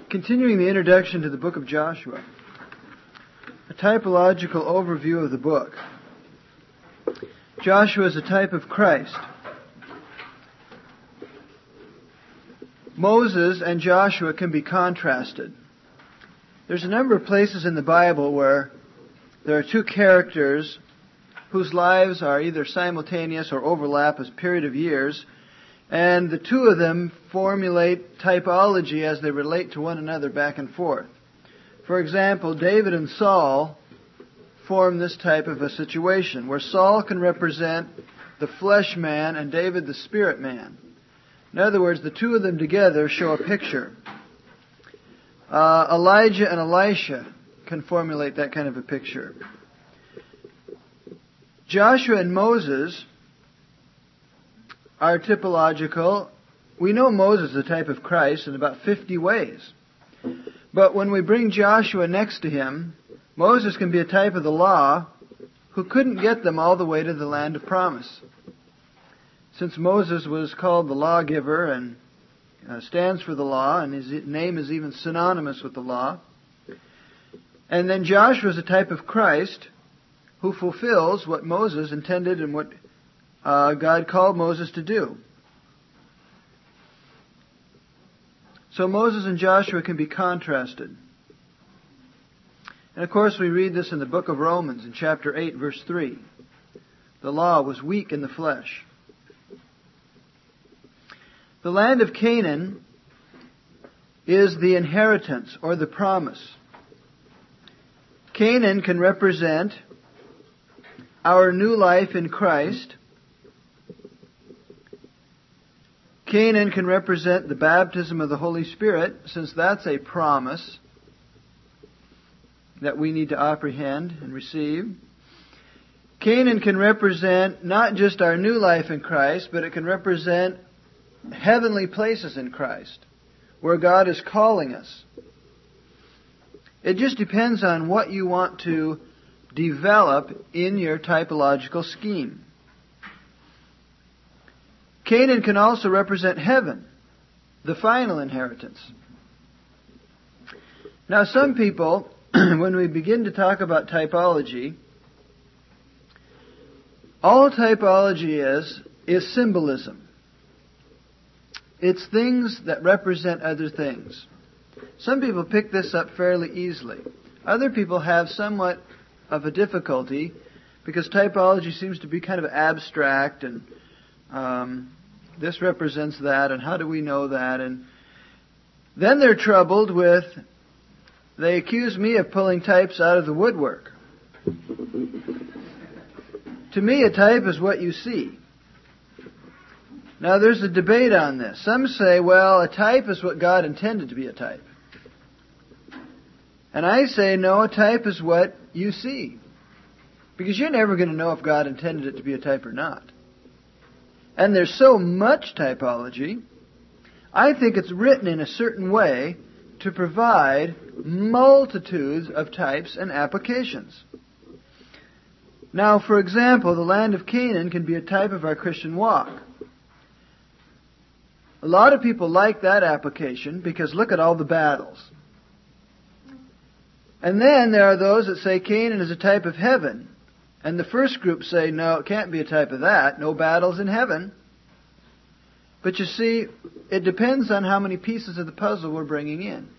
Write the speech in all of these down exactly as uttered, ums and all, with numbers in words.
Continuing the introduction to the book of Joshua, a typological overview of the book. Joshua is a type of Christ. Moses and Joshua can be contrasted. There's a number of places in the Bible where there are two characters whose lives are either simultaneous or overlap as a period of years, and the two of them formulate typology as they relate to one another back and forth. For example, David and Saul form this type of a situation, where Saul can represent the flesh man and David the spirit man. In other words, the two of them together show a picture. Uh, Elijah and Elisha can formulate that kind of a picture. Joshua and Moses are typological. We know Moses is a type of Christ in about fifty ways. But when we bring Joshua next to him, Moses can be a type of the law who couldn't get them all the way to the land of promise. Since Moses was called the lawgiver and uh, stands for the law, and his name is even synonymous with the law. And then Joshua is a type of Christ who fulfills what Moses intended and what Uh, God called Moses to do. So Moses and Joshua can be contrasted. And of course we read this in the book of Romans in chapter eight verse three. The law was weak in the flesh. The land of Canaan is the inheritance or the promise. Canaan can represent our new life in Christ. Canaan can represent the baptism of the Holy Spirit, since that's a promise that we need to apprehend and receive. Canaan can represent not just our new life in Christ, but it can represent heavenly places in Christ, where God is calling us. It just depends on what you want to develop in your typological scheme. Canaan can also represent heaven, the final inheritance. Now, some people, when we begin to talk about typology, all typology is, is symbolism. It's things that represent other things. Some people pick this up fairly easily. Other people have somewhat of a difficulty because typology seems to be kind of abstract and um, this represents that, and how do we know that? And then they're troubled with, they accuse me of pulling types out of the woodwork. To me, a type is what you see. Now, there's a debate on this. Some say, well, a type is what God intended to be a type. And I say, no, a type is what you see. Because you're never going to know if God intended it to be a type or not. And there's so much typology, I think it's written in a certain way to provide multitudes of types and applications. Now, for example, the land of Canaan can be a type of our Christian walk. A lot of people like that application because look at all the battles. And then there are those that say Canaan is a type of heaven. And the first group say, no, it can't be a type of that. No battles in heaven. But you see, it depends on how many pieces of the puzzle we're bringing in.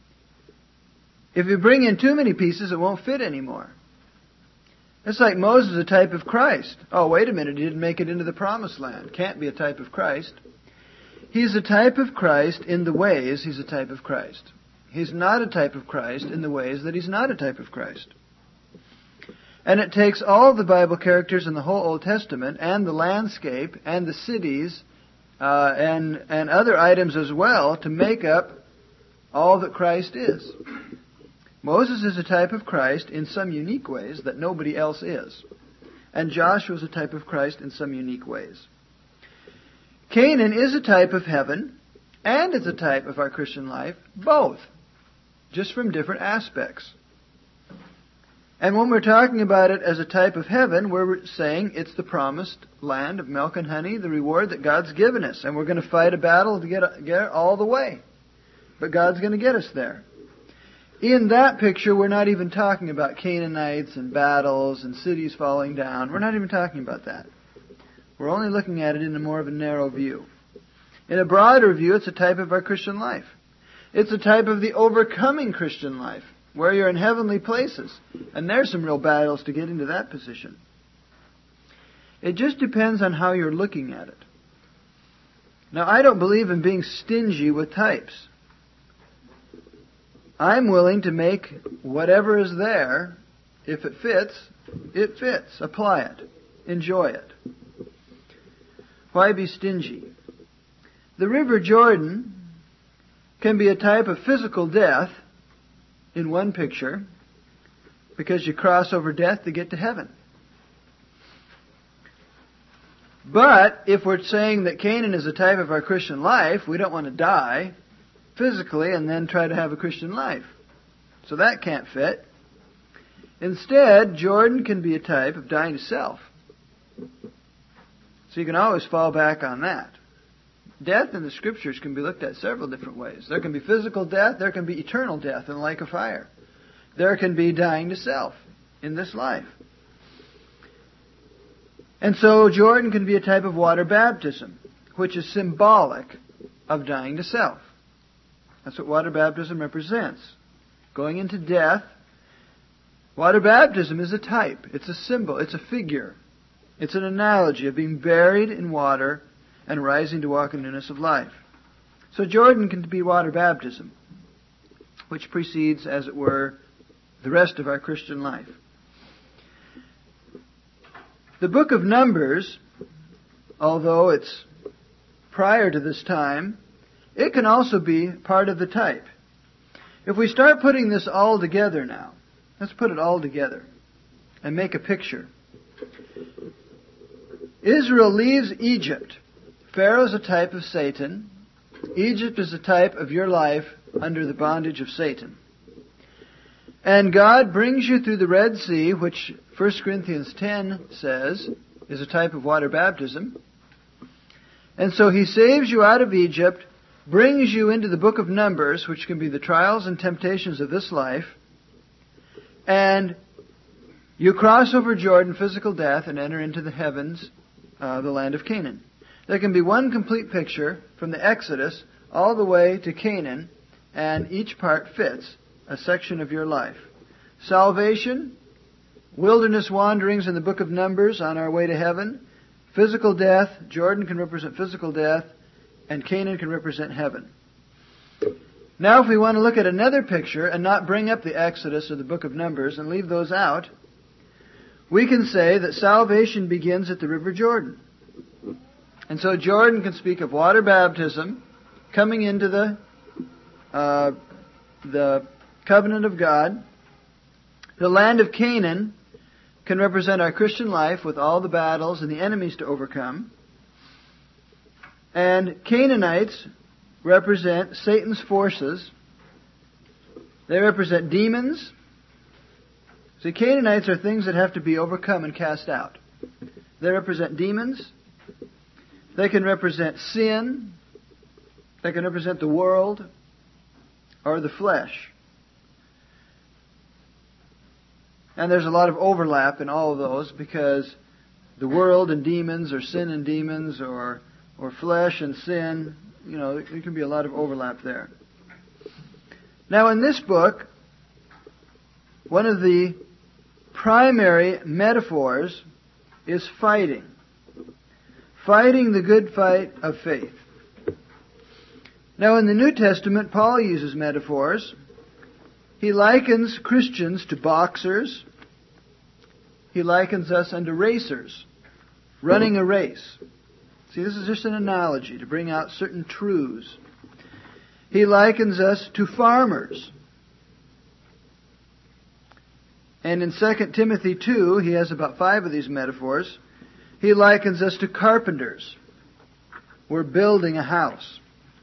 If you bring in too many pieces, it won't fit anymore. It's like Moses is a type of Christ. Oh, wait a minute, he didn't make it into the promised land. Can't be a type of Christ. He's a type of Christ in the ways he's a type of Christ. He's not a type of Christ in the ways that he's not a type of Christ. And it takes all the Bible characters in the whole Old Testament and the landscape and the cities uh, and, and other items as well to make up all that Christ is. Moses is a type of Christ in some unique ways that nobody else is. And Joshua is a type of Christ in some unique ways. Canaan is a type of heaven and it's a type of our Christian life, both, just from different aspects. And when we're talking about it as a type of heaven, we're saying it's the promised land of milk and honey, the reward that God's given us. And we're going to fight a battle to get, get all the way. but God's going to get us there. In that picture, we're not even talking about Canaanites and battles and cities falling down. We're not even talking about that. We're only looking at it in a more of a narrow view. In a broader view, it's a type of our Christian life. It's a type of the overcoming Christian life, where you're in heavenly places. And there's some real battles to get into that position. It just depends on how you're looking at it. Now, I don't believe in being stingy with types. I'm willing to make whatever is there, if it fits, it fits. Apply it. Enjoy it. Why be stingy? The River Jordan can be a type of physical death in one picture, because you cross over death to get to heaven. But if we're saying that Canaan is a type of our Christian life, we don't want to die physically and then try to have a Christian life. So that can't fit. Instead, Jordan can be a type of dying to self. So you can always fall back on that. Death in the Scriptures can be looked at several different ways. There can be physical death. There can be eternal death in the lake of fire. There can be dying to self in this life. And so Jordan can be a type of water baptism, which is symbolic of dying to self. That's what water baptism represents. Going into death. Water baptism is a type. It's a symbol. It's a figure. It's an analogy of being buried in water and rising to walk in newness of life. So Jordan can be water baptism, which precedes, as it were, the rest of our Christian life. The book of Numbers, although it's prior to this time, it can also be part of the type. If we start putting this all together now, let's put it all together and make a picture. Israel leaves Egypt. Pharaoh's a type of Satan. Egypt is a type of your life under the bondage of Satan. And God brings you through the Red Sea, which First Corinthians ten says is a type of water baptism. And so He saves you out of Egypt, brings you into the book of Numbers, which can be the trials and temptations of this life, and you cross over Jordan, physical death, and enter into the heavens, uh, the land of Canaan. There can be one complete picture from the Exodus all the way to Canaan, and each part fits a section of your life. Salvation, wilderness wanderings in the book of Numbers on our way to heaven, physical death, Jordan can represent physical death, and Canaan can represent heaven. Now if we want to look at another picture and not bring up the Exodus or the book of Numbers and leave those out, we can say that salvation begins at the River Jordan. And so Jordan can speak of water baptism, coming into the uh, the covenant of God. The land of Canaan can represent our Christian life with all the battles and the enemies to overcome. And Canaanites represent Satan's forces. They represent demons. See, Canaanites are things that have to be overcome and cast out. They represent demons. They can represent sin. They can represent the world or the flesh. And there's a lot of overlap in all of those, because the world and demons, or sin and demons, or or flesh and sin, you know, there can be a lot of overlap there. Now in this book, one of the primary metaphors is fighting. Fighting the good fight of faith. Now in the New Testament, Paul uses metaphors. He likens Christians to boxers. He likens us unto racers, running a race. See, this is just an analogy to bring out certain truths. He likens us to farmers. And in Second Timothy two, he has about five of these metaphors. He likens us to carpenters. We're building a house.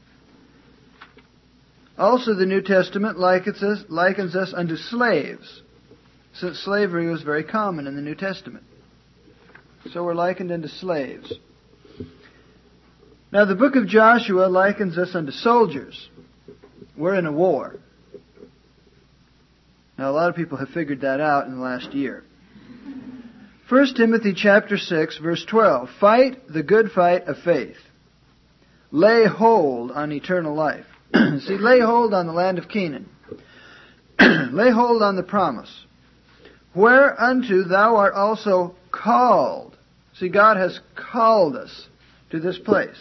Also, the New Testament likens us, likens us unto slaves, since slavery was very common in the New Testament. So we're likened unto slaves. Now, the book of Joshua likens us unto soldiers. we're in a war. Now, a lot of people have figured that out in the last year. First Timothy chapter six, verse twelve. Fight the good fight of faith. Lay hold on eternal life. See, lay hold on the land of Canaan. Lay hold on the promise. Whereunto thou art also called. See, God has called us to this place.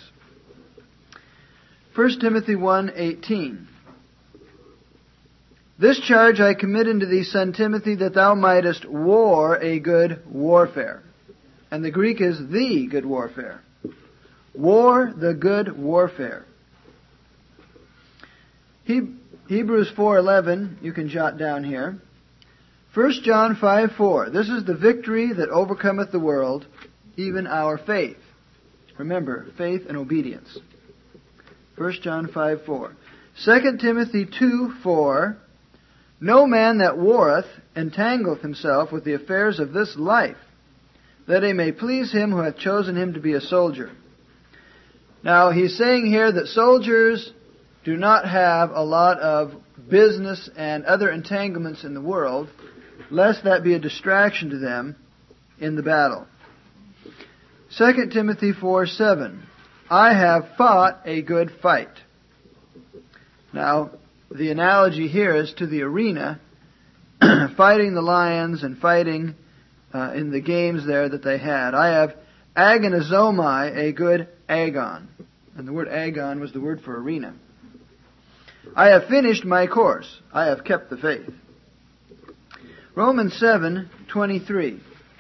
First Timothy one eighteen. This charge I commit unto thee, son Timothy, that thou mightest war a good warfare. And the Greek is the good warfare. War the good warfare. He, Hebrews four eleven, you can jot down here. First John five four. This is the victory that overcometh the world, even our faith. Remember, faith and obedience. First John five four. Second Timothy two four. No man that warreth entangleth himself with the affairs of this life, that he may please him who hath chosen him to be a soldier. Now, he's saying here that soldiers do not have a lot of business and other entanglements in the world, lest that be a distraction to them in the battle. Second Timothy four seven. I have fought a good fight. Now, the analogy here is to the arena, fighting the lions and fighting uh, in the games there that they had. I have agonizomai, a good agon. And the word agon was the word for arena. I have finished my course. I have kept the faith. Romans seven twenty-three.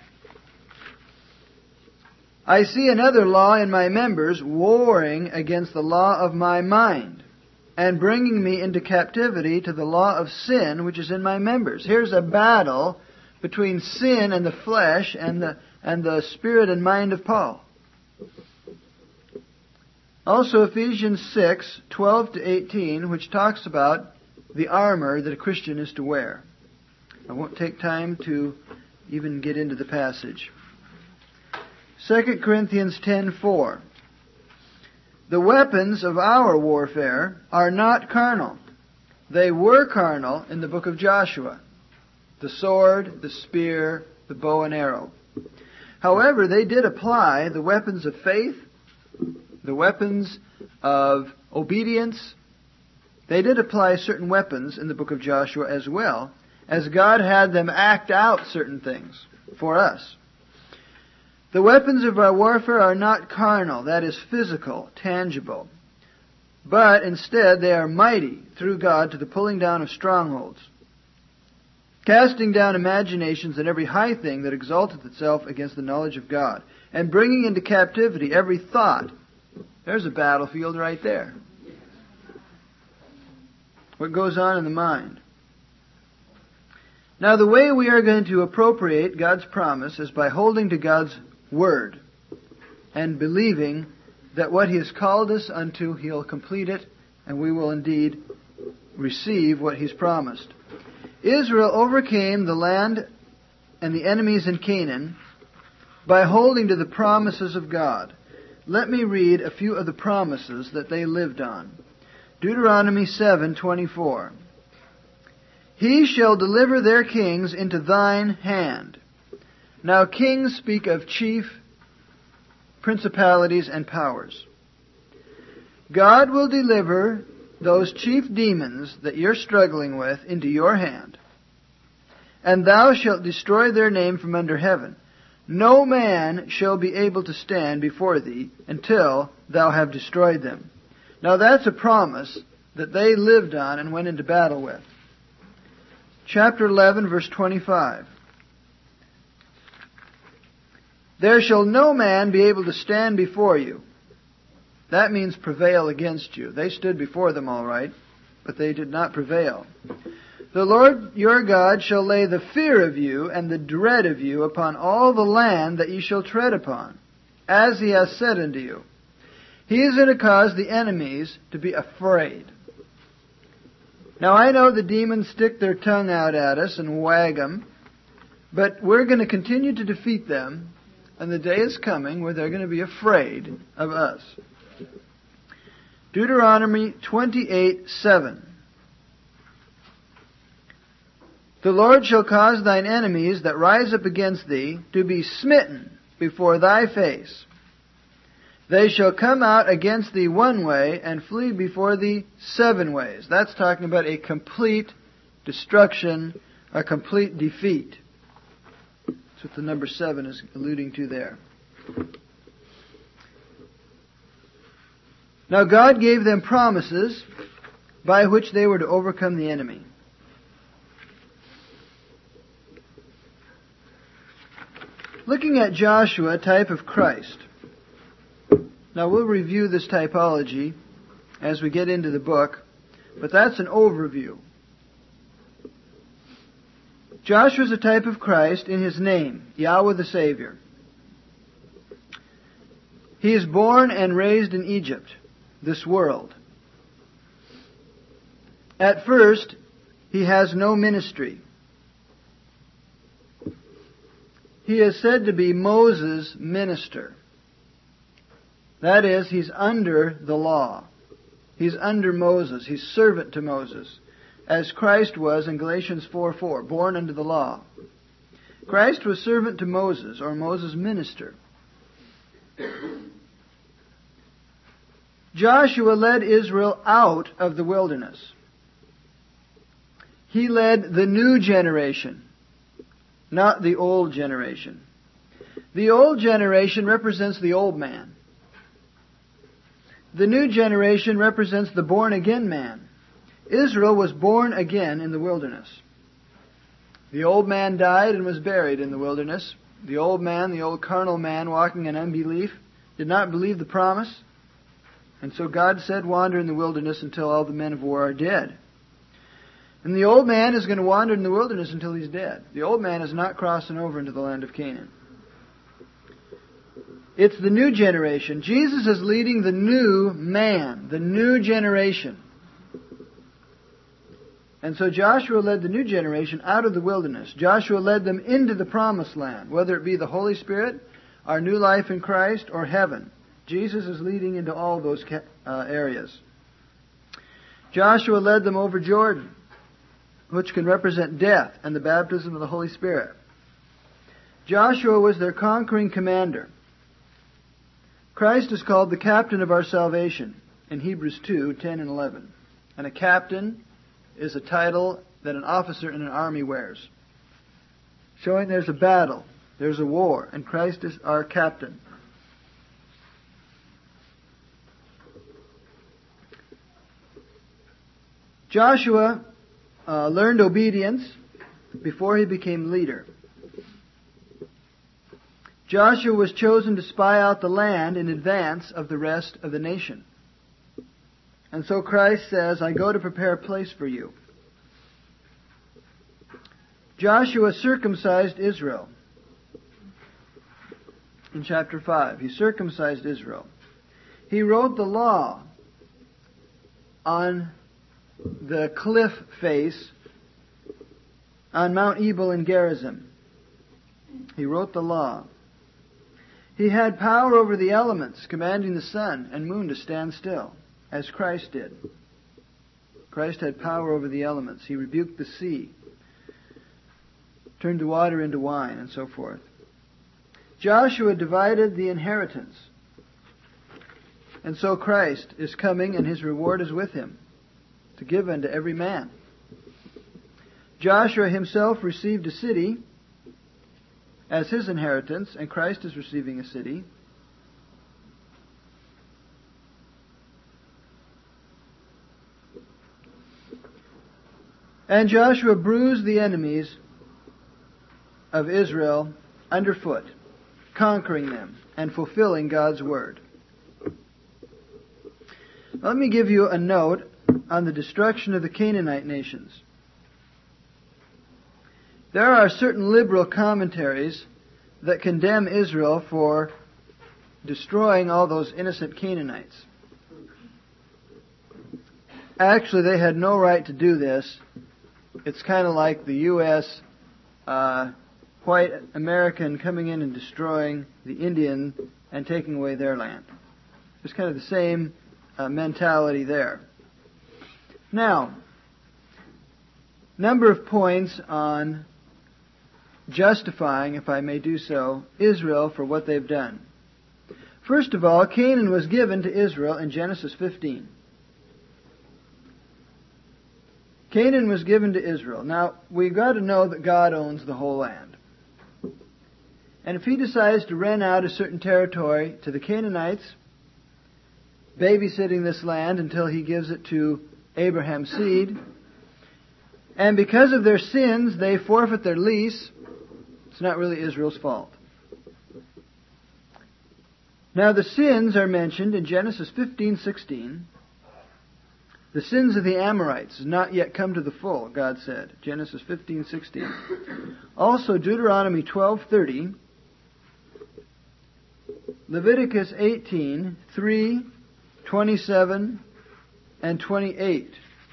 I see another law in my members, warring against the law of my mind, and bringing me into captivity to the law of sin which is in my members. Here's a battle between sin and the flesh and the, and the spirit and mind of Paul. Also Ephesians six twelve to eighteen, which talks about the armor that a Christian is to wear. I won't take time to even get into the passage. Second Corinthians ten four. The weapons of our warfare are not carnal. They were carnal in the book of Joshua. The sword, the spear, the bow and arrow. However, they did apply the weapons of faith, the weapons of obedience. They did apply certain weapons in the book of Joshua as well, as God had them act out certain things for us. The weapons of our warfare are not carnal, that is physical, tangible, but instead they are mighty through God to the pulling down of strongholds, casting down imaginations and every high thing that exalteth itself against the knowledge of God, and bringing into captivity every thought. There's a battlefield right there. What goes on in the mind. Now, the way we are going to appropriate God's promise is by holding to God's Word and believing that what He has called us unto, He'll complete it, and we will indeed receive what He's promised. Israel overcame the land and the enemies in Canaan by holding to the promises of God. Let me read a few of the promises that they lived on. Deuteronomy seven twenty-four. He shall deliver their kings into thine hand. Now kings speak of chief principalities and powers. God will deliver those chief demons that you're struggling with into your hand, and thou shalt destroy their name from under heaven. No man shall be able to stand before thee until thou have destroyed them. Now that's a promise that they lived on and went into battle with. Chapter eleven, verse twenty-five. There shall no man be able to stand before you. That means prevail against you. They stood before them all right, but they did not prevail. The Lord your God shall lay the fear of you and the dread of you upon all the land that ye shall tread upon, as He has said unto you. He is going to cause the enemies to be afraid. Now I know the demons stick their tongue out at us and wag them, but we're going to continue to defeat them, and the day is coming where they're going to be afraid of us. Deuteronomy twenty-eight seven. The Lord shall cause thine enemies that rise up against thee to be smitten before thy face. They shall come out against thee one way and flee before thee seven ways. That's talking about a complete destruction, a complete defeat. That's what the number seven is alluding to there. Now God gave them promises by which they were to overcome the enemy. Looking at Joshua, type of Christ. Now we'll review this typology as we get into the book, but that's an overview. Joshua is a type of Christ in his name, Yahweh the Savior. He is born and raised in Egypt, this world. At first, he has no ministry. He is said to be Moses' minister. That is, he's under the law. He's under Moses. He's servant to Moses, as Christ was in Galatians four four, born under the law. Christ was servant to Moses, or Moses' minister. Joshua led Israel out of the wilderness. He led the new generation, not the old generation. The old generation represents the old man. The new generation represents the born-again man. Israel was born again in the wilderness. The old man died and was buried in the wilderness. The old man, the old carnal man walking in unbelief, did not believe the promise. And so God said, wander in the wilderness until all the men of war are dead. And the old man is going to wander in the wilderness until he's dead. The old man is not crossing over into the land of Canaan. It's the new generation. Jesus is leading the new man, the new generation. And so Joshua led the new generation out of the wilderness. Joshua led them into the promised land, whether it be the Holy Spirit, our new life in Christ, or heaven. Jesus is leading into all those uh, areas. Joshua led them over Jordan, which can represent death and the baptism of the Holy Spirit. Joshua was their conquering commander. Christ is called the captain of our salvation in Hebrews two, ten and eleven. And a captain is a title that an officer in an army wears, showing there's a battle, there's a war, and Christ is our captain. Joshua uh, learned obedience before he became leader. Joshua was chosen to spy out the land in advance of the rest of the nation. And so Christ says, I go to prepare a place for you. Joshua circumcised Israel. In chapter five, he circumcised Israel. He wrote the law on the cliff face on Mount Ebal in Gerizim. He wrote the law. He had power over the elements, commanding the sun and moon to stand still, as Christ did. Christ had power over the elements. He rebuked the sea, turned the water into wine, and so forth. Joshua divided the inheritance. And so Christ is coming, and his reward is with him, to give unto every man. Joshua himself received a city as his inheritance, and Christ is receiving a city. And Joshua bruised the enemies of Israel underfoot, conquering them and fulfilling God's word. Let me give you a note on the destruction of the Canaanite nations. There are certain liberal commentaries that condemn Israel for destroying all those innocent Canaanites. Actually, they had no right to do this. It's kind of like the U S uh, white American coming in and destroying the Indian and taking away their land. It's kind of the same uh, mentality there. Now, number of points on justifying, if I may do so, Israel for what they've done. First of all, Canaan was given to Israel in Genesis fifteen. Canaan was given to Israel. Now, we've got to know that God owns the whole land. And if He decides to rent out a certain territory to the Canaanites, babysitting this land until He gives it to Abraham's seed, and because of their sins, they forfeit their lease, it's not really Israel's fault. Now, the sins are mentioned in Genesis fifteen sixteen. The sins of the Amorites has not yet come to the full, God said. Genesis fifteen sixteen. Also, Deuteronomy twelve thirty. Leviticus eighteen three, twenty-seven, and twenty-eight.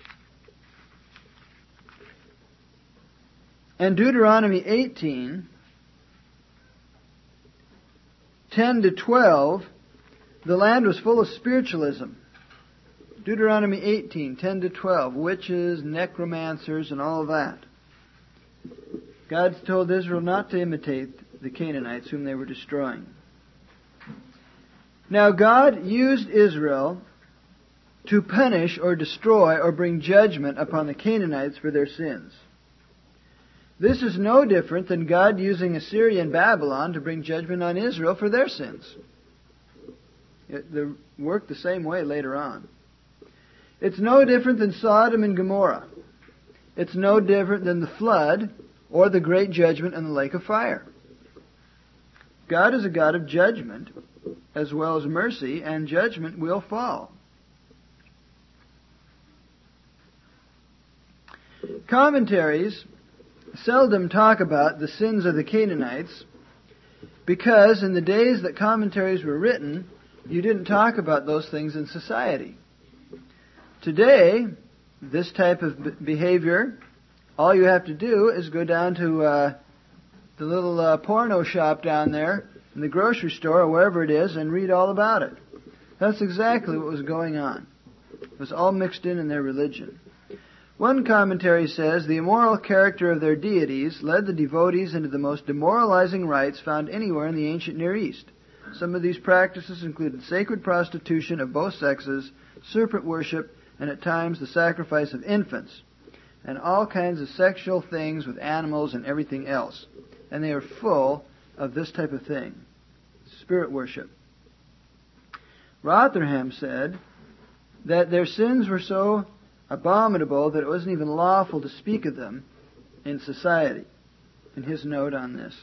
And Deuteronomy eighteen, ten to twelve, the land was full of spiritualism. Deuteronomy eighteen, ten to twelve, witches, necromancers, and all of that. God told Israel not to imitate the Canaanites whom they were destroying. Now God used Israel to punish or destroy or bring judgment upon the Canaanites for their sins. This is no different than God using Assyria and Babylon to bring judgment on Israel for their sins. It, they work the same way later on. It's no different than Sodom and Gomorrah. It's no different than the flood or the great judgment in the lake of fire. God is a God of judgment as well as mercy, and judgment will fall. Commentaries seldom talk about the sins of the Canaanites because in the days that commentaries were written, you didn't talk about those things in society. Today, this type of behavior, all you have to do is go down to uh, the little uh, porno shop down there in the grocery store or wherever it is and read all about it. That's exactly what was going on. It was all mixed in in their religion. One commentary says the immoral character of their deities led the devotees into the most demoralizing rites found anywhere in the ancient Near East. Some of these practices included sacred prostitution of both sexes, serpent worship, and at times the sacrifice of infants, and all kinds of sexual things with animals and everything else. And they are full of this type of thing, spirit worship. Rotherham said that their sins were so abominable that it wasn't even lawful to speak of them in society, in his note on this.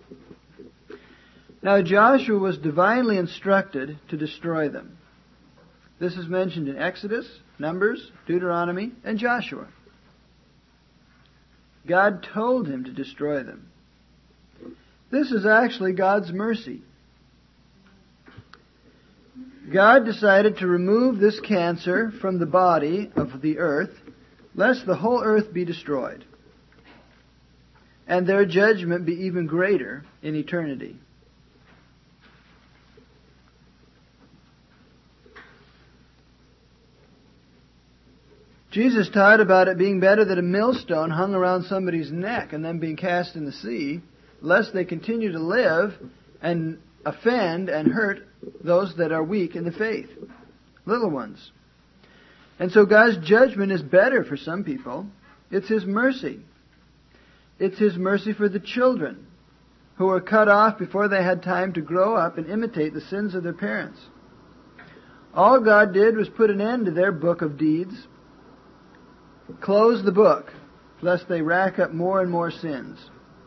Now Joshua was divinely instructed to destroy them. This is mentioned in Exodus, Numbers, Deuteronomy, and Joshua. God told him to destroy them. This is actually God's mercy. God decided to remove this cancer from the body of the earth, lest the whole earth be destroyed, and their judgment be even greater in eternity. Jesus taught about it being better that a millstone hung around somebody's neck and then being cast in the sea, lest they continue to live and offend and hurt those that are weak in the faith, little ones. And so God's judgment is better for some people. It's His mercy. It's His mercy for the children who were cut off before they had time to grow up and imitate the sins of their parents. All God did was put an end to their book of deeds, close the book, lest they rack up more and more sins.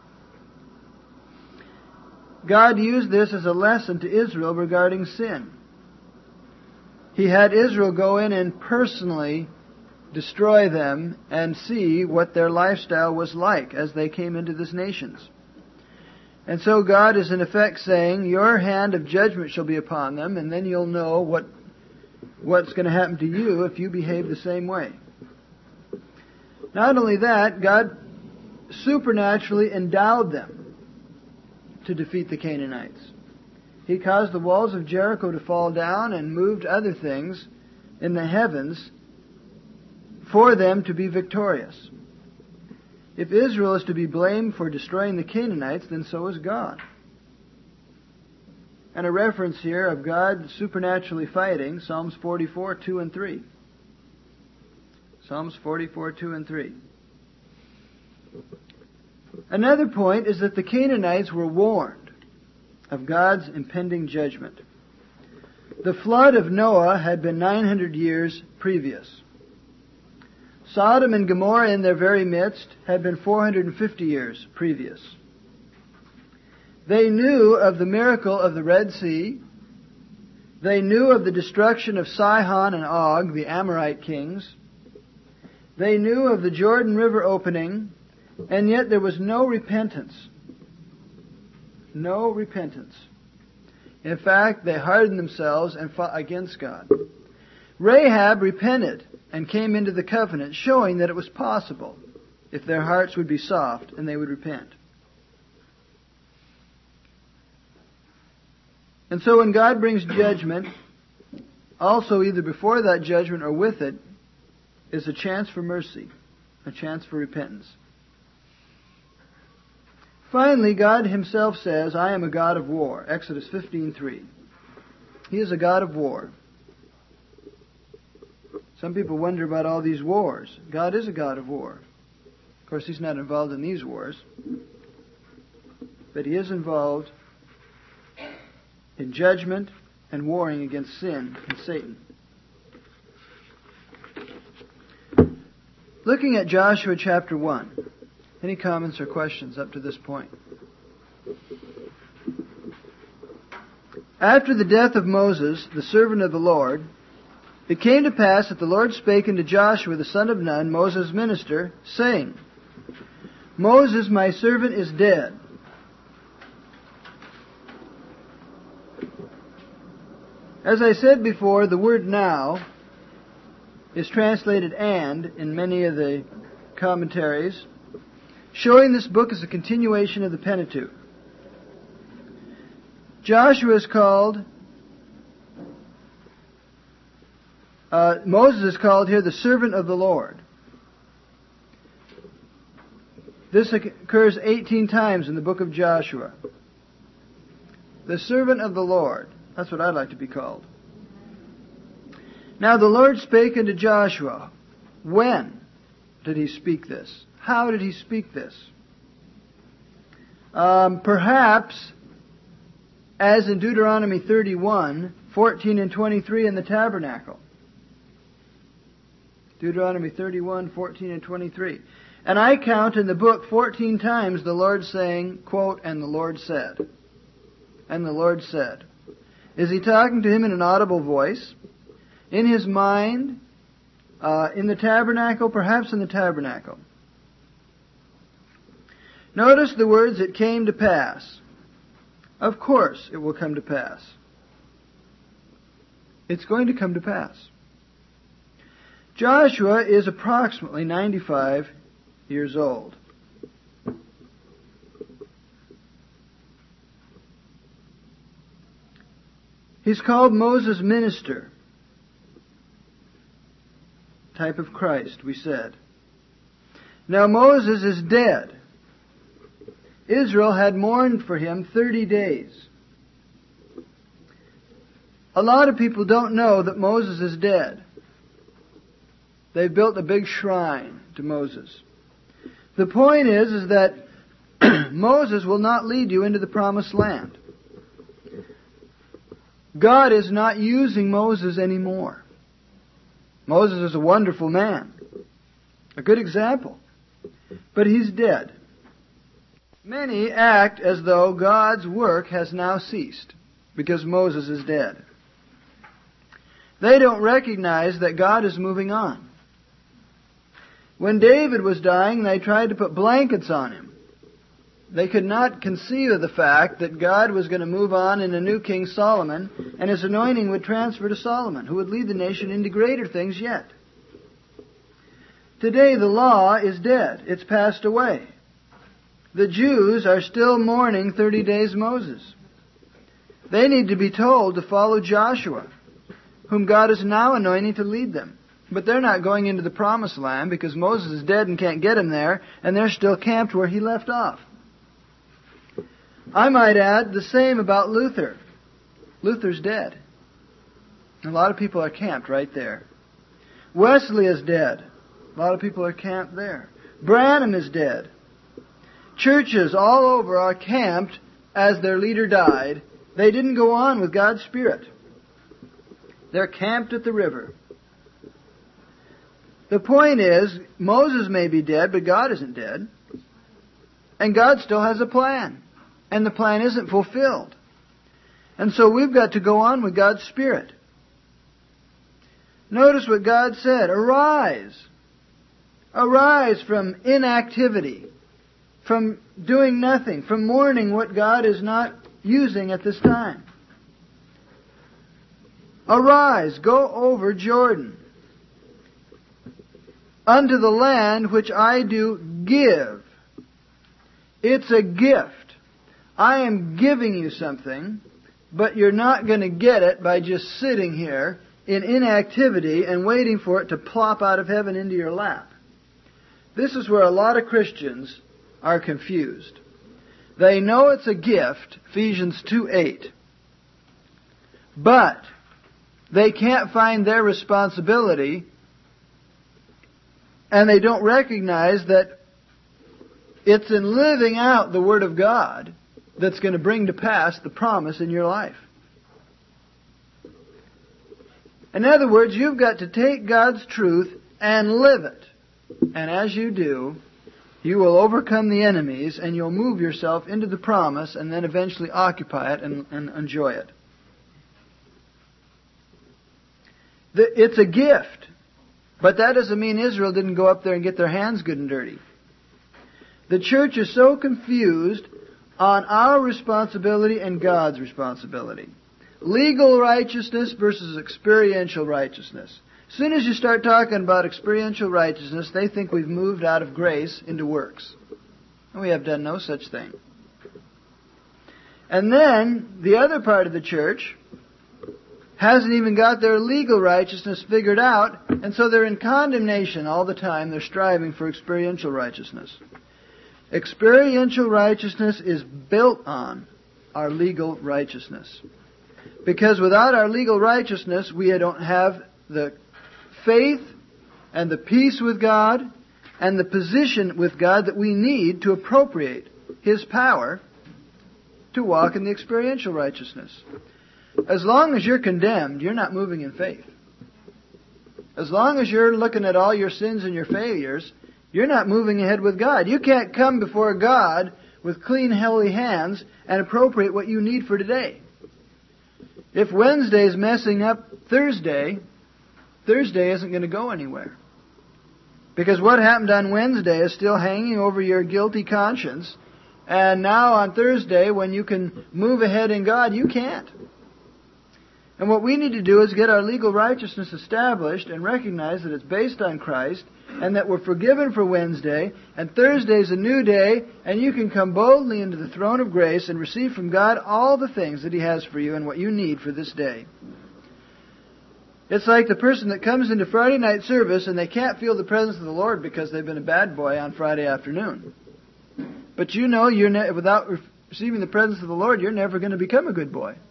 God used this as a lesson to Israel regarding sin. He had Israel go in and personally destroy them and see what their lifestyle was like as they came into this nations. And so God is in effect saying, your hand of judgment shall be upon them, and then you'll know what what's going to happen to you if you behave the same way. Not only that, God supernaturally endowed them to defeat the Canaanites. He caused the walls of Jericho to fall down and moved other things in the heavens for them to be victorious. If Israel is to be blamed for destroying the Canaanites, then so is God. And a reference here of God supernaturally fighting, Psalms forty-four, two and three. Psalms forty-four, two and three. Another point is that the Canaanites were warned of God's impending judgment. The flood of Noah had been nine hundred years previous. Sodom and Gomorrah in their very midst had been four hundred fifty years previous. They knew of the miracle of the Red Sea. They knew of the destruction of Sihon and Og, the Amorite kings. They knew of the Jordan River opening, and yet there was no repentance. No repentance. In fact, they hardened themselves and fought against God. Rahab repented and came into the covenant, showing that it was possible if their hearts would be soft and they would repent. And so when God brings judgment, also either before that judgment or with it, is a chance for mercy, a chance for repentance. Finally, God Himself says, I am a God of war. Exodus fifteen three. He is a God of war. Some people wonder about all these wars. God is a God of war. Of course, He's not involved in these wars. But He is involved in judgment and warring against sin and Satan. Looking at Joshua chapter one. Any comments or questions up to this point? After the death of Moses, the servant of the Lord, it came to pass that the Lord spake unto Joshua the son of Nun, Moses' minister, saying, Moses, my servant, is dead. As I said before, the word now is translated and in many of the commentaries, showing this book is a continuation of the Pentateuch. Joshua is called, uh, Moses is called here the servant of the Lord. This occurs eighteen times in the book of Joshua. The servant of the Lord. That's what I'd like to be called. Now the Lord spake unto Joshua. When did He speak this? How did He speak this? Um, perhaps, as in Deuteronomy thirty-one, fourteen and twenty-three in the tabernacle. Deuteronomy thirty-one, fourteen and twenty-three. And I count in the book fourteen times the Lord saying, quote, and the Lord said. And the Lord said. Is He talking to him in an audible voice? In his mind? Uh, in the tabernacle? Perhaps in the tabernacle. Notice the words, it came to pass. Of course it will come to pass. It's going to come to pass. Joshua is approximately ninety-five years old. He's called Moses' minister. Type of Christ, we said. Now Moses is dead. Israel had mourned for him thirty days. A lot of people don't know that Moses is dead. They've built a big shrine to Moses. The point is, is that Moses will not lead you into the promised land. God is not using Moses anymore. Moses is a wonderful man. A good example. But he's dead. Many act as though God's work has now ceased because Moses is dead. They don't recognize that God is moving on. When David was dying, they tried to put blankets on him. They could not conceive of the fact that God was going to move on in a new King Solomon, and His anointing would transfer to Solomon, who would lead the nation into greater things yet. Today the law is dead. It's passed away. The Jews are still mourning thirty days Moses. They need to be told to follow Joshua, whom God is now anointing to lead them. But they're not going into the promised land because Moses is dead and can't get them there, and they're still camped where he left off. I might add the same about Luther. Luther's dead. A lot of people are camped right there. Wesley is dead. A lot of people are camped there. Branham is dead. Churches all over are camped as their leader died. They didn't go on with God's Spirit. They're camped at the river. The point is, Moses may be dead, but God isn't dead. And God still has a plan. And the plan isn't fulfilled. And so we've got to go on with God's Spirit. Notice what God said. Arise. Arise from inactivity. From doing nothing. From mourning what God is not using at this time. Arise. Go over Jordan. Unto the land which I do give. It's a gift. I am giving you something, but you're not going to get it by just sitting here in inactivity and waiting for it to plop out of heaven into your lap. This is where a lot of Christians are confused. They know it's a gift, Ephesians two eight, but they can't find their responsibility, and they don't recognize that it's in living out the Word of God that's going to bring to pass the promise in your life. In other words, you've got to take God's truth and live it. And as you do, you will overcome the enemies and you'll move yourself into the promise and then eventually occupy it and, and enjoy it. The, it's a gift. But that doesn't mean Israel didn't go up there and get their hands good and dirty. The church is so confused on our responsibility and God's responsibility. Legal righteousness versus experiential righteousness. As soon as you start talking about experiential righteousness, they think we've moved out of grace into works. And we have done no such thing. And then, the other part of the church hasn't even got their legal righteousness figured out, and so they're in condemnation all the time. They're striving for experiential righteousness. Experiential righteousness is built on our legal righteousness. Because without our legal righteousness, we don't have the faith and the peace with God and the position with God that we need to appropriate His power to walk in the experiential righteousness. As long as you're condemned, you're not moving in faith. As long as you're looking at all your sins and your failures, you're not moving ahead with God. You can't come before God with clean, holy hands and appropriate what you need for today. If Wednesday is messing up Thursday, Thursday isn't going to go anywhere. Because what happened on Wednesday is still hanging over your guilty conscience. And now on Thursday, when you can move ahead in God, you can't. And what we need to do is get our legal righteousness established and recognize that it's based on Christ and that we're forgiven for Wednesday and Thursday's a new day and you can come boldly into the throne of grace and receive from God all the things that He has for you and what you need for this day. It's like the person that comes into Friday night service and they can't feel the presence of the Lord because they've been a bad boy on Friday afternoon. But you know, you're ne- without receiving the presence of the Lord, you're never going to become a good boy.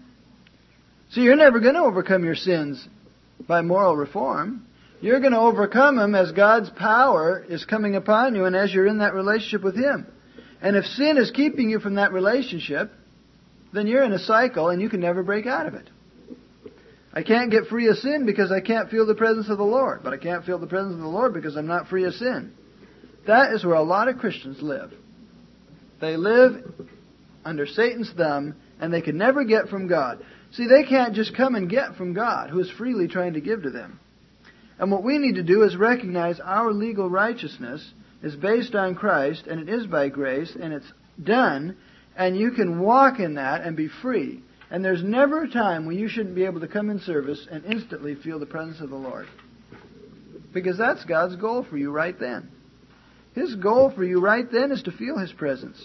So you're never going to overcome your sins by moral reform. You're going to overcome them as God's power is coming upon you and as you're in that relationship with Him. And if sin is keeping you from that relationship, then you're in a cycle and you can never break out of it. I can't get free of sin because I can't feel the presence of the Lord. But I can't feel the presence of the Lord because I'm not free of sin. That is where a lot of Christians live. They live under Satan's thumb and they can never get from God. See, they can't just come and get from God, who is freely trying to give to them. And what we need to do is recognize our legal righteousness is based on Christ, and it is by grace, and it's done, and you can walk in that and be free. And there's never a time when you shouldn't be able to come in service and instantly feel the presence of the Lord. Because that's God's goal for you right then. His goal for you right then is to feel His presence.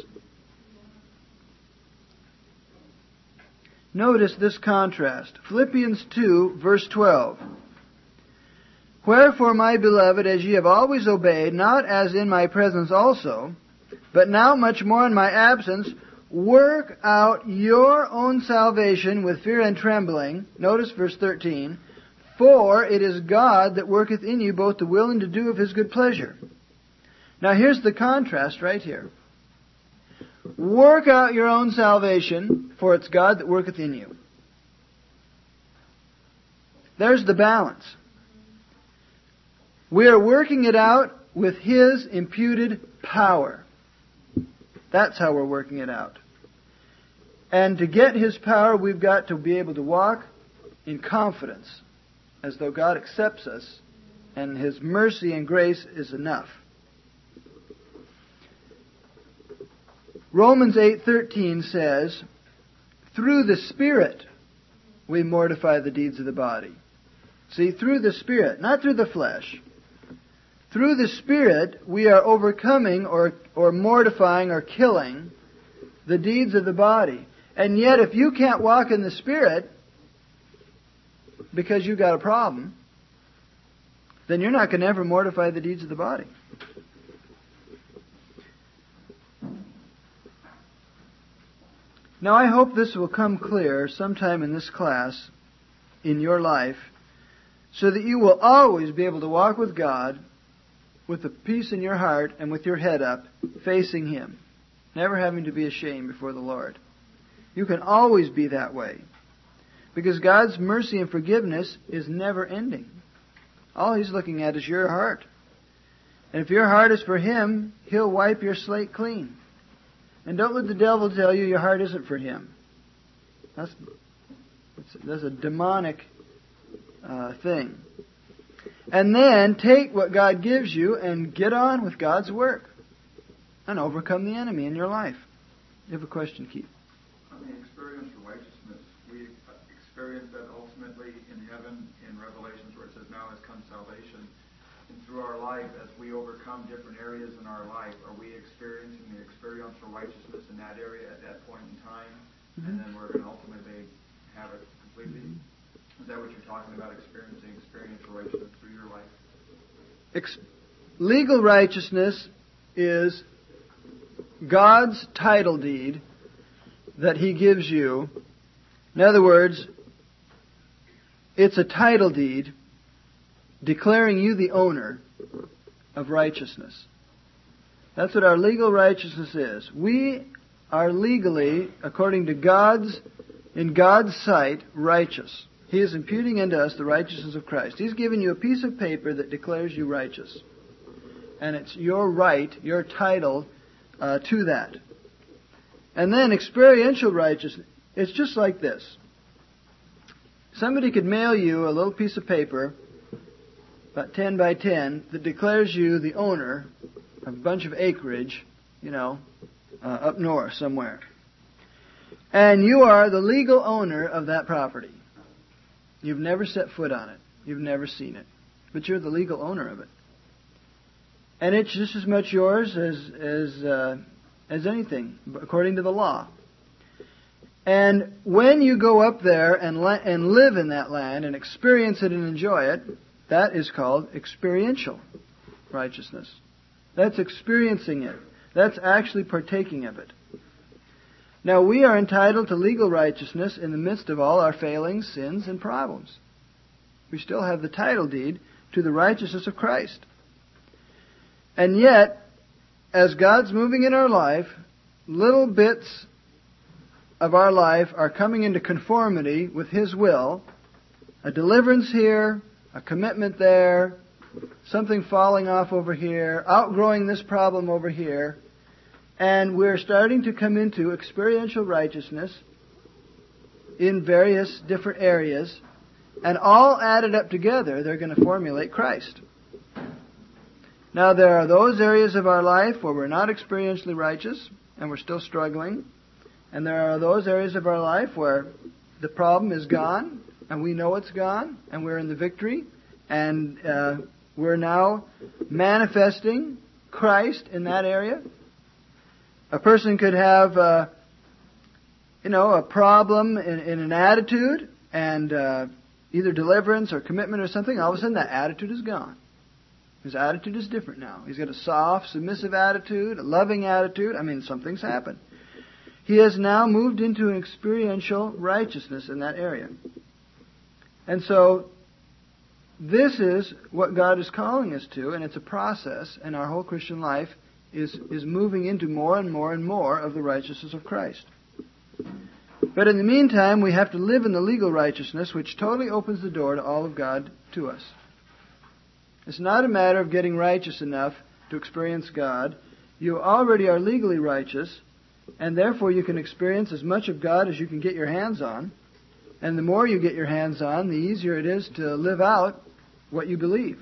Notice this contrast. Philippians two, verse twelve. Wherefore, my beloved, as ye have always obeyed, not as in my presence also, but now much more in my absence, work out your own salvation with fear and trembling. Notice verse thirteen. For it is God that worketh in you both to will and to do of His good pleasure. Now here's the contrast right here. Work out your own salvation, for it's God that worketh in you. There's the balance. We are working it out with His imputed power. That's how we're working it out. And to get His power, we've got to be able to walk in confidence, as though God accepts us, and His mercy and grace is enough. Romans eight thirteen says, through the Spirit we mortify the deeds of the body. See, through the Spirit, not through the flesh. Through the Spirit, we are overcoming or, or mortifying or killing the deeds of the body. And yet, if you can't walk in the Spirit because you've got a problem, then you're not going to ever mortify the deeds of the body. Now, I hope this will come clear sometime in this class in your life, so that you will always be able to walk with God with the peace in your heart and with your head up, facing Him, never having to be ashamed before the Lord. You can always be that way, because God's mercy and forgiveness is never ending. All He's looking at is your heart. And if your heart is for Him, He'll wipe your slate clean. And don't let the devil tell you your heart isn't for Him. That's, that's a demonic uh, thing. And then take what God gives you and get on with God's work and overcome the enemy in your life. You have a question, Keith? On the experiential righteousness, we experience that ultimately in heaven in Revelations, where it says, now has come salvation. And through our life, as we overcome different areas in our life, are we experiencing the experiential righteousness in that area at that point in time? Mm-hmm. And then we're going to ultimately have it completely. Mm-hmm. Is that what you're talking about, experiencing experiential righteousness through your life? Ex- legal righteousness is God's title deed that He gives you. In other words, it's a title deed declaring you the owner of righteousness. That's what our legal righteousness is. We are legally, according to God's, in God's sight, righteous. He is imputing into us the righteousness of Christ. He's given you a piece of paper that declares you righteous. And it's your right, your title uh, to that. And then experiential righteousness, it's just like this. Somebody could mail you a little piece of paper, about ten by ten, that declares you the owner of a bunch of acreage, you know, uh, up north somewhere. And you are the legal owner of that property. You've never set foot on it. You've never seen it. But you're the legal owner of it. And it's just as much yours as as uh, as anything, according to the law. And when you go up there and la- and live in that land and experience it and enjoy it, that is called experiential righteousness. That's experiencing it. That's actually partaking of it. Now, we are entitled to legal righteousness in the midst of all our failings, sins, and problems. We still have the title deed to the righteousness of Christ. And yet, as God's moving in our life, little bits of our life are coming into conformity with His will. A deliverance here, a commitment there, something falling off over here, outgrowing this problem over here. And we're starting to come into experiential righteousness in various different areas. And all added up together, they're going to formulate Christ. Now, there are those areas of our life where we're not experientially righteous and we're still struggling. And there are those areas of our life where the problem is gone and we know it's gone and we're in the victory. And uh, we're now manifesting Christ in that area. A person could have, uh, you know, a problem in, in an attitude, and uh, either deliverance or commitment or something, all of a sudden that attitude is gone. His attitude is different now. He's got a soft, submissive attitude, a loving attitude. I mean, something's happened. He has now moved into an experiential righteousness in that area. And so, this is what God is calling us to, and it's a process, and our whole Christian life is, is moving into more and more and more of the righteousness of Christ. But in the meantime, we have to live in the legal righteousness, which totally opens the door to all of God to us. It's not a matter of getting righteous enough to experience God. You already are legally righteous, and therefore you can experience as much of God as you can get your hands on. And the more you get your hands on, the easier it is to live out what you believe.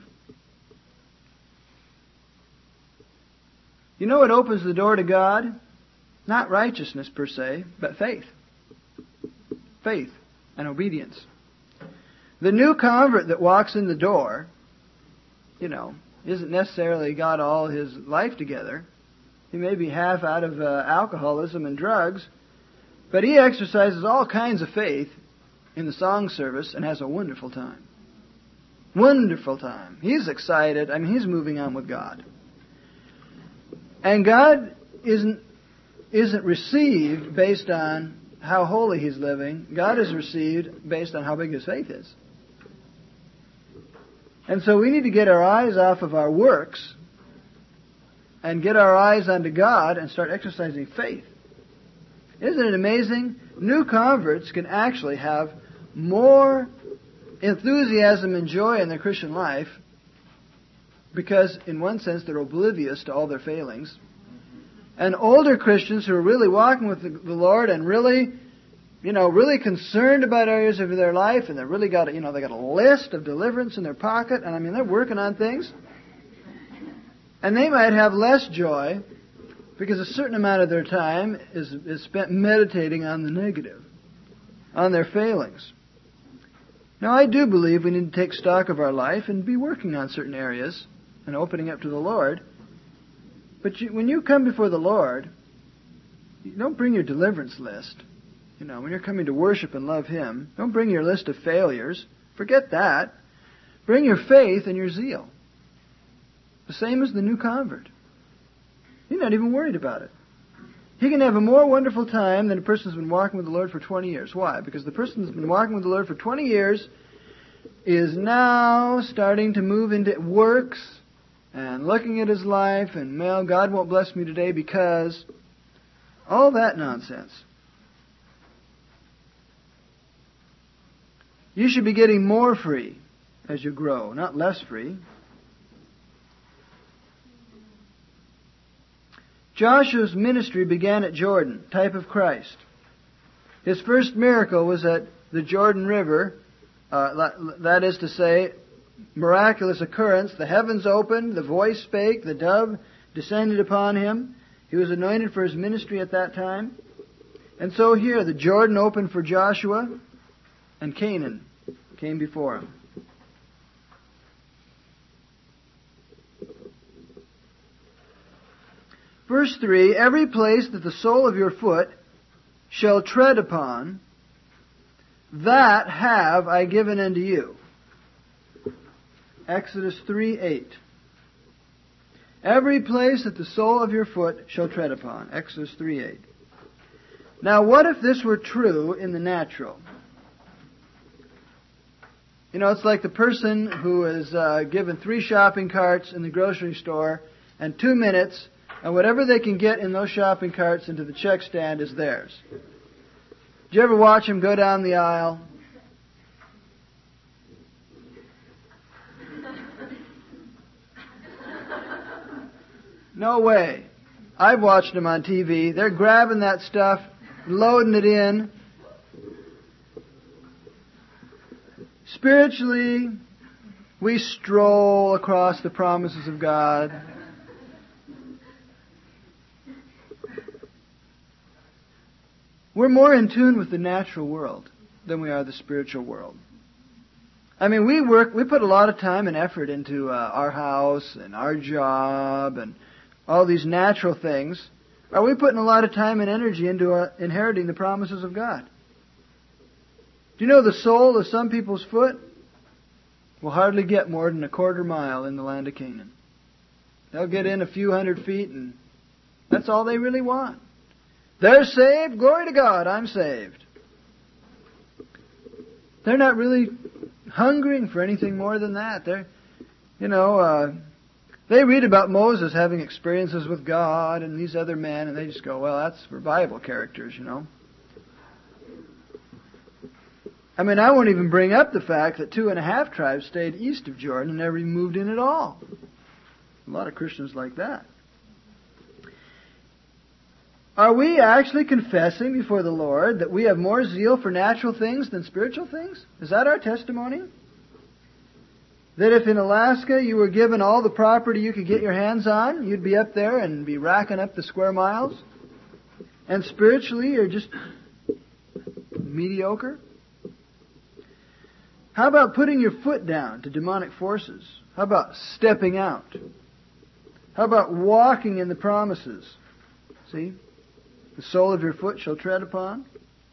You know what opens the door to God? Not righteousness per se, but faith. Faith and obedience. The new convert that walks in the door, you know, isn't necessarily got all his life together. He may be half out of uh, alcoholism and drugs, but he exercises all kinds of faith in the song service and has a wonderful time. Wonderful time. He's excited. I mean, he's moving on with God. And God isn't isn't received based on how holy he's living. God is received based on how big his faith is. And so we need to get our eyes off of our works and get our eyes onto God and start exercising faith. Isn't it amazing? New converts can actually have more enthusiasm and joy in their Christian life because, in one sense, they're oblivious to all their failings. And older Christians who are really walking with the, the Lord and really, you know, really concerned about areas of their life, and they've really got, you know, they got a list of deliverance in their pocket, and I mean, they're working on things. And they might have less joy because a certain amount of their time is, is spent meditating on the negative, on their failings. Now, I do believe we need to take stock of our life and be working on certain areas and opening up to the Lord. But you, when you come before the Lord, you don't bring your deliverance list. You know, when you're coming to worship and love Him, don't bring your list of failures. Forget that. Bring your faith and your zeal. The same as the new convert. You're not even worried about it. He can have a more wonderful time than a person who's been walking with the Lord for twenty years. Why? Because the person who's been walking with the Lord for twenty years is now starting to move into works and looking at his life and, well, God won't bless me today because all that nonsense. You should be getting more free as you grow, not less free. Joshua's ministry began at Jordan, type of Christ. His first miracle was at the Jordan River, uh, that is to say, miraculous occurrence. The heavens opened, the voice spake, the dove descended upon him. He was anointed for his ministry at that time. And so here, the Jordan opened for Joshua, and Canaan came before him. Verse three, every place that the sole of your foot shall tread upon, that have I given unto you. Exodus three eight. Every place that the sole of your foot shall tread upon. Exodus three eight. Now, what if this were true in the natural? You know, it's like the person who is uh, given three shopping carts in the grocery store and two minutes, and whatever they can get in those shopping carts into the check stand is theirs. Did you ever watch them go down the aisle? No way. I've watched them on T V. They're grabbing that stuff, loading it in. Spiritually, we stroll across the promises of God. We're more in tune with the natural world than we are the spiritual world. I mean, we work, we put a lot of time and effort into uh, our house and our job and all these natural things. Are we putting a lot of time and energy into uh, inheriting the promises of God? Do you know the sole of some people's foot will hardly get more than a quarter mile in the land of Canaan? They'll get in a few hundred feet, and that's all they really want. They're saved. Glory to God, I'm saved. They're not really hungering for anything more than that. They're, you know, uh, they read about Moses having experiences with God and these other men, and they just go, well, that's for Bible characters, you know. I mean, I won't even bring up the fact that two and a half tribes stayed east of Jordan and never even moved in at all. A lot of Christians like that. Are we actually confessing before the Lord that we have more zeal for natural things than spiritual things? Is that our testimony? That if in Alaska you were given all the property you could get your hands on, you'd be up there and be racking up the square miles? And spiritually you're just mediocre? How about putting your foot down to demonic forces? How about stepping out? How about walking in the promises? See? The sole of your foot shall tread upon.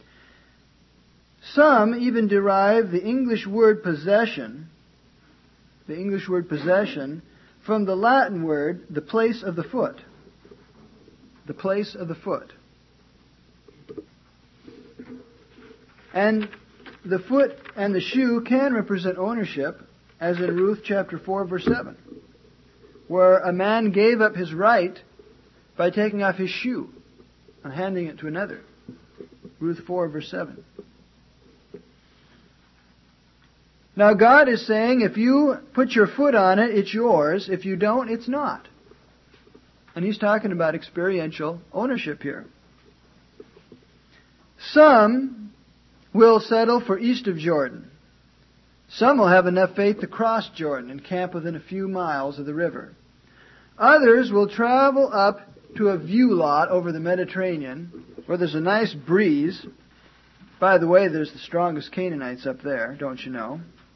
Some even derive the English word possession, the English word possession, from the Latin word, the place of the foot. The place of the foot. And the foot and the shoe can represent ownership, as in Ruth chapter four, verse seven, where a man gave up his right by taking off his shoe and handing it to another. Ruth four, verse seven. Now God is saying, if you put your foot on it, it's yours. If you don't, it's not. And He's talking about experiential ownership here. Some will settle for east of Jordan. Some will have enough faith to cross Jordan and camp within a few miles of the river. Others will travel up to a view lot over the Mediterranean where there's a nice breeze. By the way, there's the strongest Canaanites up there, don't you know?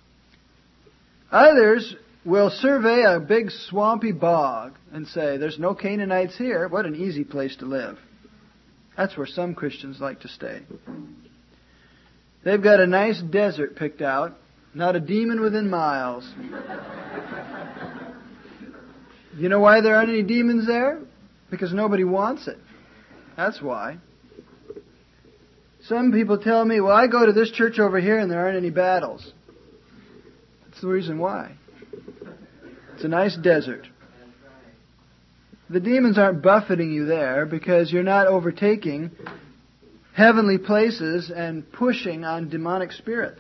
Others will survey a big swampy bog and say, there's no Canaanites here. What an easy place to live. That's where some Christians like to stay. They've got a nice desert picked out. Not a demon within miles. You know why there aren't any demons there? Because nobody wants it. That's why. Some people tell me, well, I go to this church over here and there aren't any battles. That's the reason why. It's a nice desert. The demons aren't buffeting you there because you're not overtaking heavenly places and pushing on demonic spirits.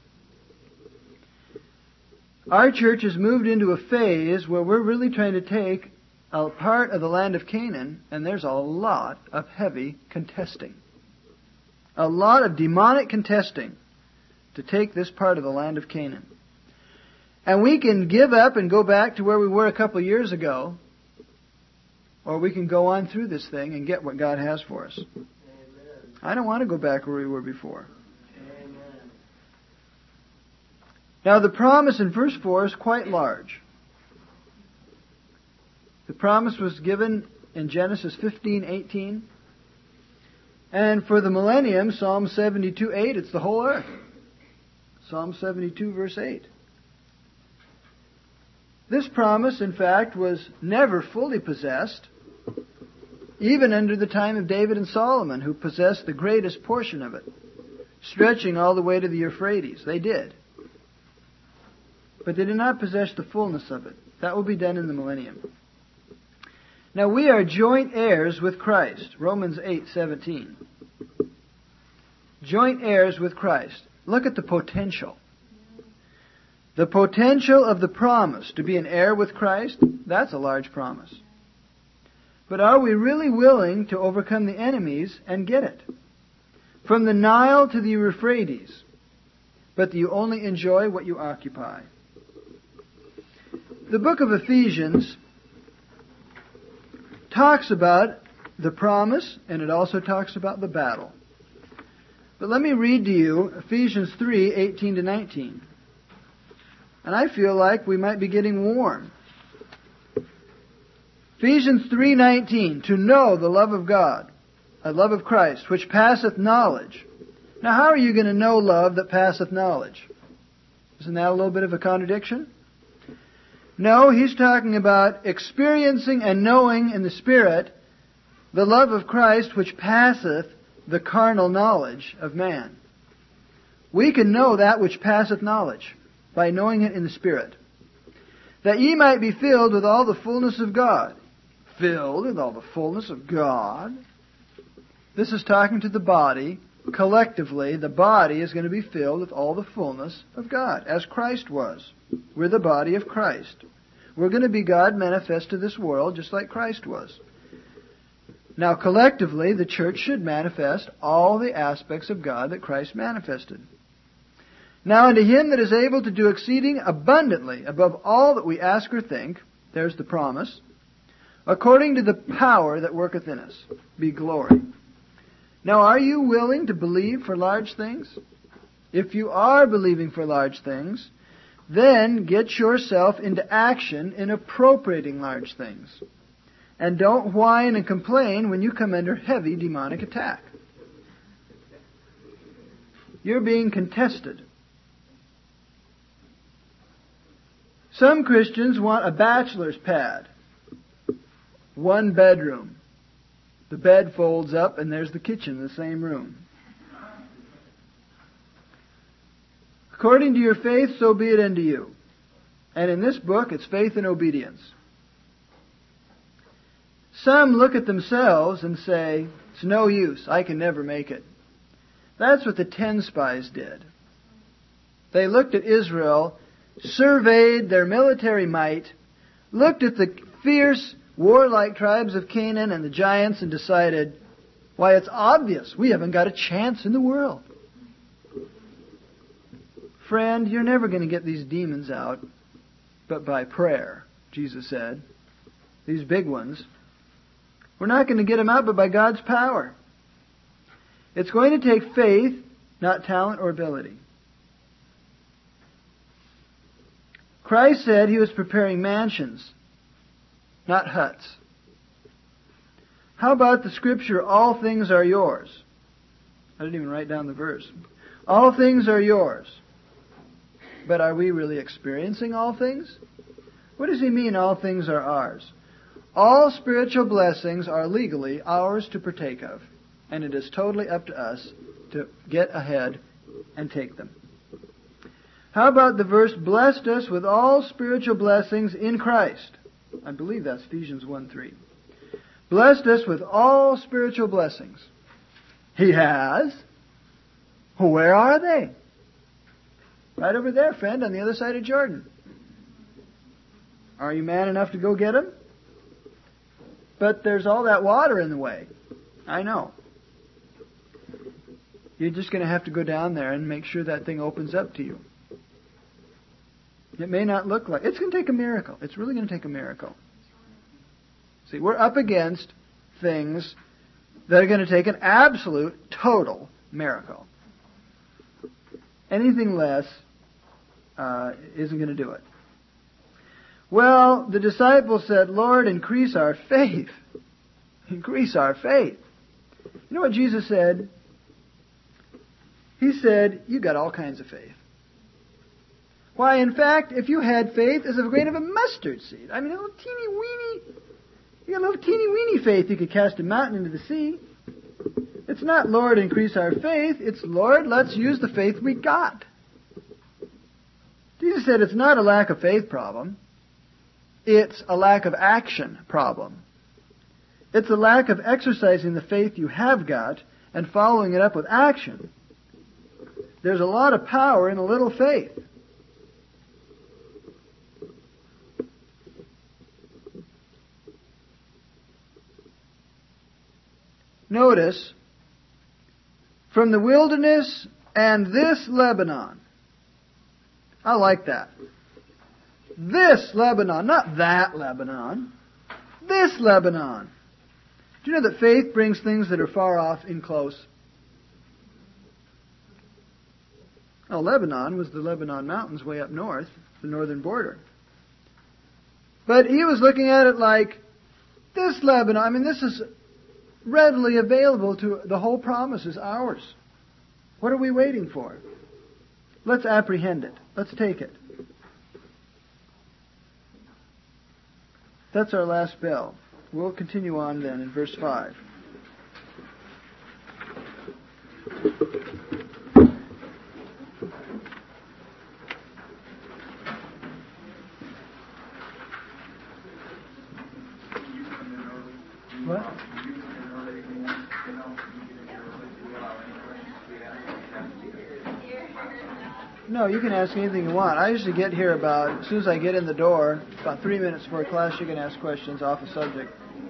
Our church has moved into a phase where we're really trying to take a part of the land of Canaan, and there's a lot of heavy contesting. A lot of demonic contesting to take this part of the land of Canaan. And we can give up and go back to where we were a couple of years ago, or we can go on through this thing and get what God has for us. Amen. I don't want to go back where we were before. Amen. Now the promise in verse four is quite large. The promise was given in Genesis fifteen eighteen. And for the millennium, Psalm seventy-two eight, it's the whole earth. Psalm seventy-two verse eight. This promise, in fact, was never fully possessed, even under the time of David and Solomon, who possessed the greatest portion of it, stretching all the way to the Euphrates. They did. But they did not possess the fullness of it. That will be done in the millennium. Now we are joint heirs with Christ. Romans eight seventeen. Joint heirs with Christ. Look at the potential. The potential of the promise to be an heir with Christ, that's a large promise. But are we really willing to overcome the enemies and get it? From the Nile to the Euphrates, but that you only enjoy what you occupy. The book of Ephesians talks about the promise, and it also talks about the battle. But let me read to you Ephesians three eighteen to nineteen. And I feel like we might be getting warm. Ephesians three nineteen, to know the love of God, the love of Christ, which passeth knowledge, Now, how are you going to know love that passeth knowledge? Isn't that a little bit of a contradiction? No, he's talking about experiencing and knowing in the Spirit the love of Christ which passeth the carnal knowledge of man. We can know that which passeth knowledge by knowing it in the Spirit. That ye might be filled with all the fullness of God. Filled with all the fullness of God. This is talking to the body. Collectively, the body is going to be filled with all the fullness of God, as Christ was. We're the body of Christ. We're going to be God manifest to this world, just like Christ was. Now, collectively, the church should manifest all the aspects of God that Christ manifested. Now, unto Him that is able to do exceeding abundantly above all that we ask or think, there's the promise, according to the power that worketh in us, be glory. Now, are you willing to believe for large things? If you are believing for large things, then get yourself into action in appropriating large things. And don't whine and complain when you come under heavy demonic attack. You're being contested. Some Christians want a bachelor's pad. One bedroom. The bed folds up and there's the kitchen in the same room. According to your faith, so be it unto you. And in this book, it's faith and obedience. Some look at themselves and say, it's no use, I can never make it. That's what the ten spies did. They looked at Israel, surveyed their military might, looked at the fierce, warlike tribes of Canaan and the giants and decided, why, it's obvious, we haven't got a chance in the world. Friend, you're never going to get these demons out but by prayer, Jesus said. These big ones. We're not going to get them out but by God's power. It's going to take faith, not talent or ability. Christ said He was preparing mansions, not huts. How about the scripture, all things are yours? I didn't even write down the verse. All things are yours. But are we really experiencing all things? What does He mean, all things are ours? All spiritual blessings are legally ours to partake of. And it is totally up to us to get ahead and take them. How about the verse, blessed us with all spiritual blessings in Christ? I believe that's Ephesians one three. Blessed us with all spiritual blessings. He has. Where are they? Right over there, friend, on the other side of Jordan. Are you man enough to go get them? But there's all that water in the way. I know. You're just going to have to go down there and make sure that thing opens up to you. It may not look like... It's going to take a miracle. It's really going to take a miracle. See, we're up against things that are going to take an absolute, total miracle. Anything less uh, isn't going to do it. Well, the disciples said, Lord, increase our faith. Increase our faith. You know what Jesus said? He said, you got all kinds of faith. Why, in fact, if you had faith as of a grain of a mustard seed, I mean, a little teeny weeny, you got a little teeny weeny faith, you could cast a mountain into the sea. It's not, Lord, increase our faith. It's, Lord, let's use the faith we got. Jesus said it's not a lack of faith problem. It's a lack of action problem. It's a lack of exercising the faith you have got and following it up with action. There's a lot of power in a little faith. Notice, from the wilderness and this Lebanon. I like that. This Lebanon, not that Lebanon. This Lebanon. Do you know that faith brings things that are far off in close? Oh, Lebanon was the Lebanon Mountains way up north, the northern border. But he was looking at it like, this Lebanon, I mean, this is readily available to, the whole promise is ours. What are we waiting for? Let's apprehend it. Let's take it. That's our last bell. We'll continue on then in verse five. What? No, you can ask anything you want. I usually get here about, as soon as I get in the door, about three minutes before class, you can ask questions off the subject.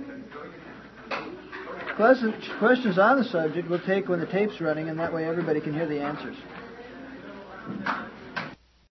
Class, questions on the subject we'll take when the tape's running, and that way everybody can hear the answers.